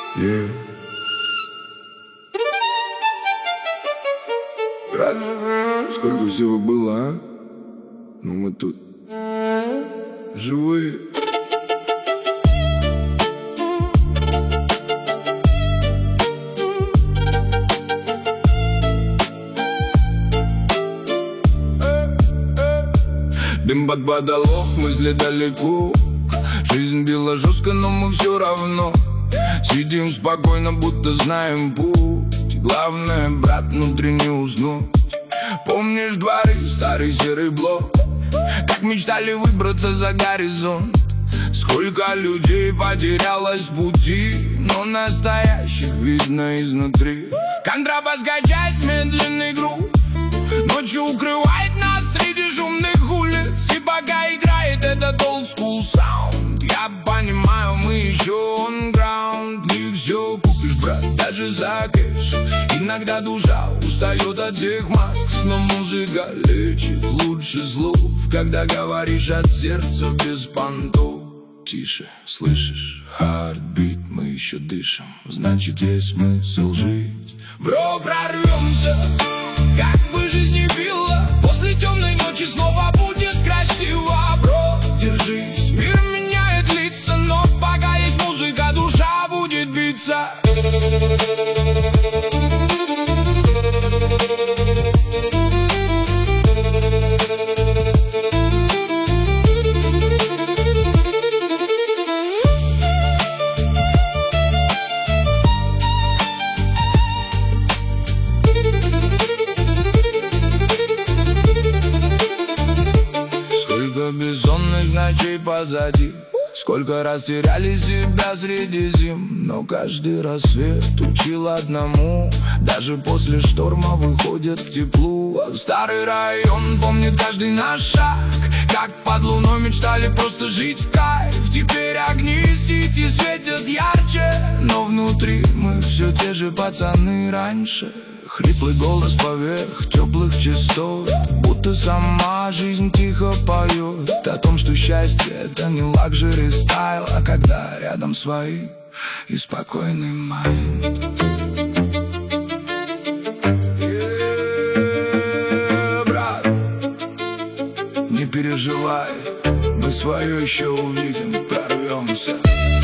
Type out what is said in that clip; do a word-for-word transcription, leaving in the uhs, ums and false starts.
Yeah. Брат, сколько всего было, а? Ну мы тут живые. Дым под потолок, мысли далеко. Жизнь била жестко, но мы все равно сидим спокойно, будто знаем путь. Главное, брат, внутри не уснуть. Помнишь дворы, старый серый блок, как мечтали выбраться за горизонт. Сколько людей потерялось в пути, но настоящих видно изнутри. Контрабас качает медленный грув, ночью укрывает нас среди шумных улиц. И пока играет этот old school sound, я понимаю, мы еще on ground. Не все купишь, брат, даже за кэш. Иногда душа устает от всех маск, но музыка лечит лучше слов, когда говоришь от сердца без понтов. Тише, слышишь, heartbeat, мы еще дышим, значит есть смысл жить. Бро, прорвемся, как бы жизнь не била, после темной ночи снова будет красиво. Бро, держись, мир меняет лица, но пока есть музыка, душа будет биться. Бессонных ночей позади, сколько раз теряли себя среди зим. Но каждый рассвет учил одному, даже после шторма выходит к теплу. Старый район помнит каждый наш шаг, как под луной мечтали просто жить в кайф. Теперь огни сети светят ярче, но внутри мы все те же пацаны раньше. Хриплый голос поверх теплых частот, будто сама жизнь тихо поет о том, что счастье — это не лакжери стайл, а когда рядом свои и спокойный майнд. Yeah, брат, не переживай, мы свое еще увидим, прорвемся.